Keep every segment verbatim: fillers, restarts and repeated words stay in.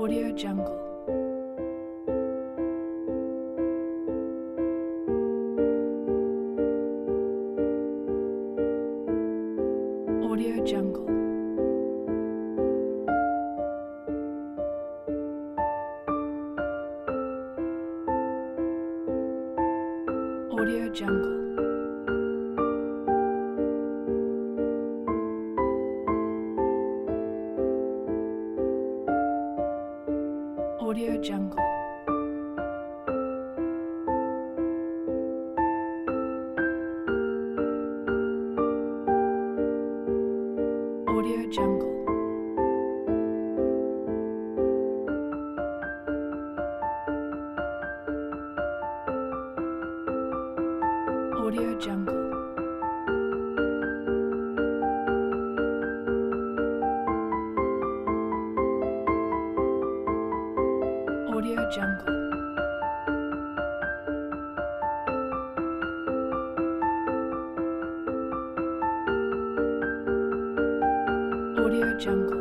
Audio Jungle. Audio Jungle. Audio Jungle. Audio Jungle. Audio Jungle. Audio Jungle. Audio Jungle. Audio Jungle.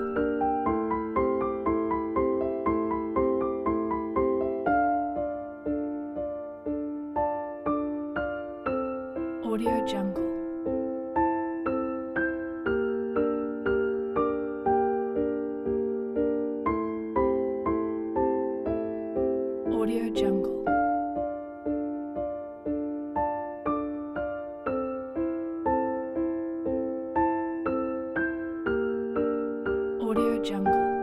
Audio Jungle. Audio Jungle. Audio Jungle.